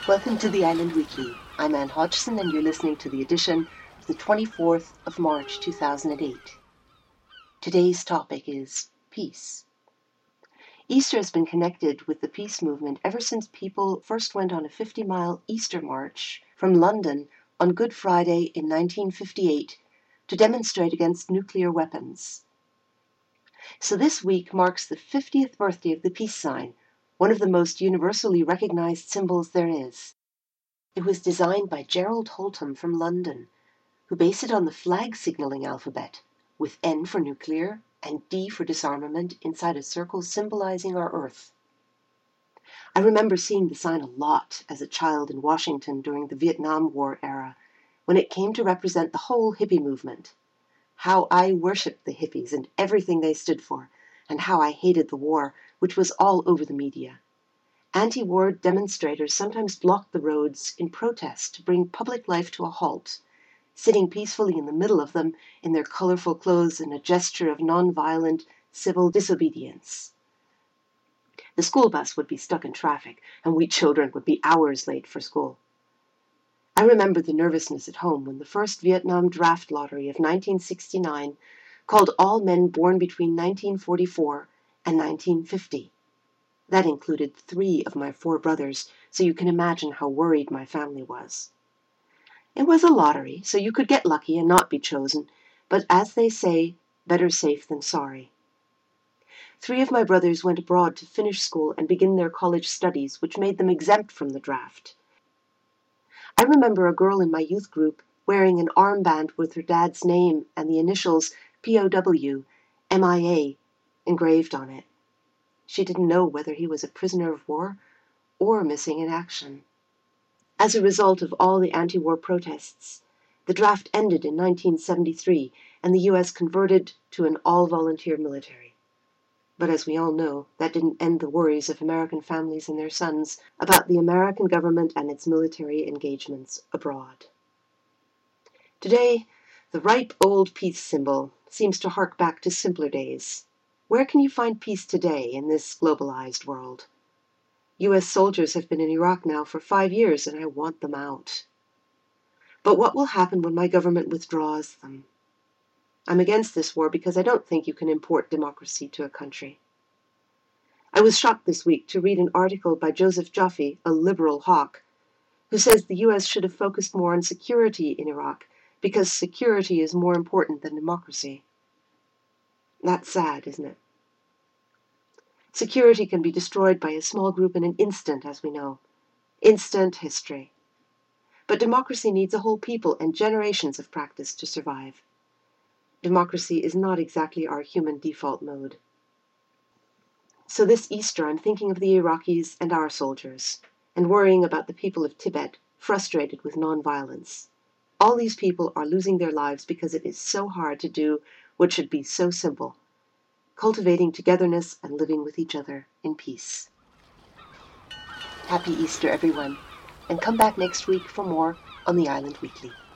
Welcome to the Island Weekly. I'm Anne Hodgson and you're listening to the edition of the 24th of March 2008. Today's topic is peace. Easter has been connected with the peace movement ever since people first went on a 50-mile Easter march from London on Good Friday in 1958 to demonstrate against nuclear weapons. So this week marks the 50th birthday of the peace sign, one of the most universally recognized symbols there is. It was designed by Gerald Holtham from London, who based it on the flag signaling alphabet, with N for nuclear and D for disarmament inside a circle symbolizing our Earth. I remember seeing the sign a lot as a child in Washington during the Vietnam War era, when it came to represent the whole hippie movement. How I worshipped the hippies and everything they stood for, and how I hated the war, which was all over the media. Anti-war demonstrators sometimes blocked the roads in protest to bring public life to a halt, sitting peacefully in the middle of them in their colorful clothes in a gesture of non-violent civil disobedience. The school bus would be stuck in traffic, and we children would be hours late for school. I remember the nervousness at home when the first Vietnam draft lottery of 1969 called all men born between 1944 and 1950. That included 3 of my 4 brothers, so you can imagine how worried my family was. It was a lottery, so you could get lucky and not be chosen, but as they say, better safe than sorry. 3 of my brothers went abroad to finish school and begin their college studies, which made them exempt from the draft. I remember a girl in my youth group wearing an armband with her dad's name and the initials POW, MIA, engraved on it. She didn't know whether he was a prisoner of war or missing in action. As a result of all the anti-war protests, the draft ended in 1973 and the U.S. converted to an all-volunteer military. But as we all know, that didn't end the worries of American families and their sons about the American government and its military engagements abroad. Today, the ripe old peace symbol seems to hark back to simpler days. Where can you find peace today in this globalized world? U.S. soldiers have been in Iraq now for 5 years, and I want them out. But what will happen when my government withdraws them? I'm against this war because I don't think you can import democracy to a country. I was shocked this week to read an article by Joseph Joffe, a liberal hawk, who says the U.S. should have focused more on security in Iraq because security is more important than democracy. That's sad, isn't it? Security can be destroyed by a small group in an instant, as we know. Instant history. But democracy needs a whole people and generations of practice to survive. Democracy is not exactly our human default mode. So this Easter I'm thinking of the Iraqis and our soldiers, and worrying about the people of Tibet, frustrated with non-violence. All these people are losing their lives because it is so hard to do what should be so simple, cultivating togetherness and living with each other in peace. Happy Easter, everyone, and come back next week for more on the Island Weekly.